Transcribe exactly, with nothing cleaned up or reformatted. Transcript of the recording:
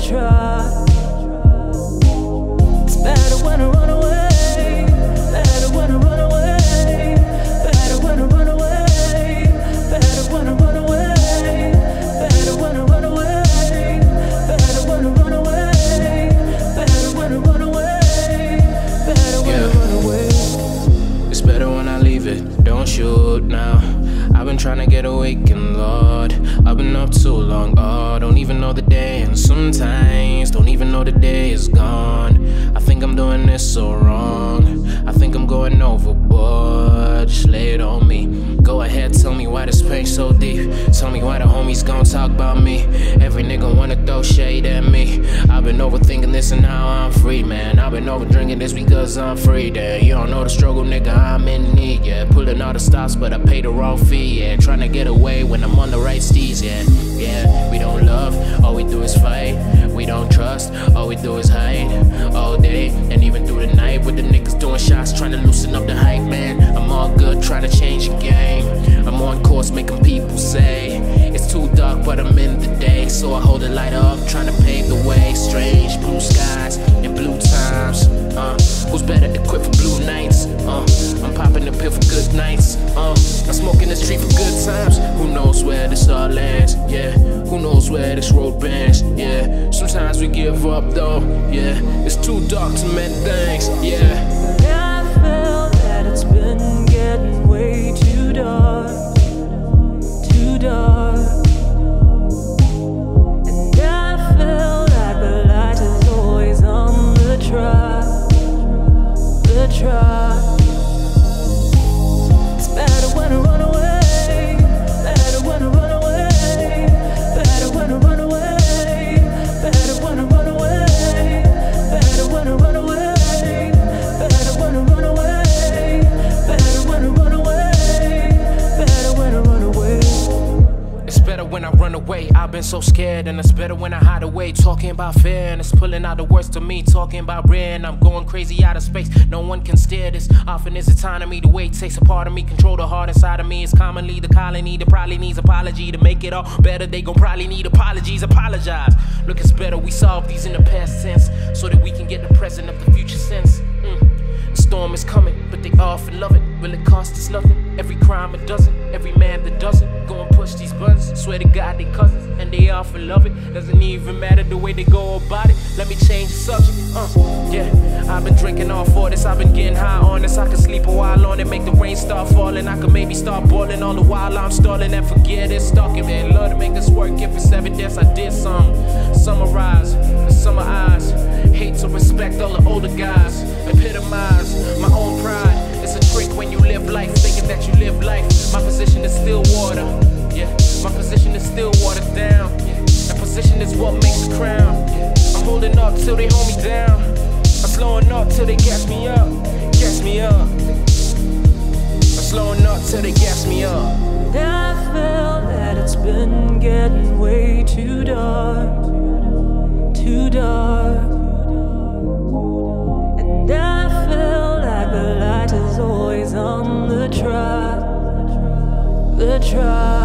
try. It's better when I run away, better when I run away, better when I run away, better when I run away, better when I run away, better when I run away, better when I run away, better when I run away. It's better when I leave it, don't shoot now. I've been trying to get awake and Lord, I've been up too long, oh, don't even know the day. And sometimes, don't even know the day is gone. I think I'm doing this so wrong, I think I'm going overboard. Just lay it on me, go ahead, tell me why this pain's so deep. Tell me why the homies gon' talk about me. Every nigga wanna throw shade at me. I've been overthinking this and now I'm free, man. I've been over drinking this because I'm free, damn. You don't know the struggle, nigga, I'm in need, yeah. Pulling all the stops, but I paid the wrong fee, yeah. Trying to get away when I'm on the right steez, yeah. Yeah, we don't love, all we do is fight. We don't trust, all we do is hide. All day, and even through the night, with the niggas doing shots, trying to loosen up the hype, man. I'm all good, trying to change the game. I'm on course, making people say it's too dark, but I'm in the day. So I hold the light up, trying to pave the way. Strange blue skies and blue times, uh, who's better equipped for blue nights? Uh, I'm popping the pill for good nights, uh, I'm smoking the street for good times. Who knows where this all lands, yeah. Who knows where this road bends, yeah. Sometimes we give up though, yeah. It's too dark to mend things, yeah. I feel that it's been getting way too dark, too dark. And I feel like the light is always on the track, the track. It's better when I run away, better when I run away, better when I run away, better when I run away, better when I run away, better when I run away, better when I run away, better when I run away. It's better when I run away, I've been so scared. And it's better when I hide away, talking about fear. And it's pulling out the words to me, talking about rain. I'm going crazy out of space, no one can steer this. Often is autonomy, the way it takes a part of me. Control the heart inside of me, it's commonly the colony that probably needs apology. To make it all better, they gon' probably need apologies, apologize. Look, it's better we solve these in the past tense, so that we can get the present of the future sense. mm. The storm is coming, but they often love it. Will it cost us nothing? Every crime it doesn't, every man that doesn't. Go and push these buttons, swear to God they cousins, and they often love it. Doesn't even matter the way they go about it. Let me change the subject, uh, yeah. I've been drinking all for this, I've been getting high on this. I can sleep a while on it, make the rain start falling. I could maybe start boiling all the while I'm stalling. And forget it, stalking, man. Love to make this work, if it's evidence I did something. Summarize, the summer eyes. Hate to respect all the older guys. Epitomize my own pride. It's a trick when you live life, thinking that you live life. My position is still water, yeah. My position is still watered down, yeah. That position is what makes the crown, yeah. I'm holding up till they hold me down. I'm slowing up till they gas me up, gas me up. I'm slowing up till they gas me up. And I feel that it's been getting way too dark, too dark. And I feel like the light is always on the track, the track.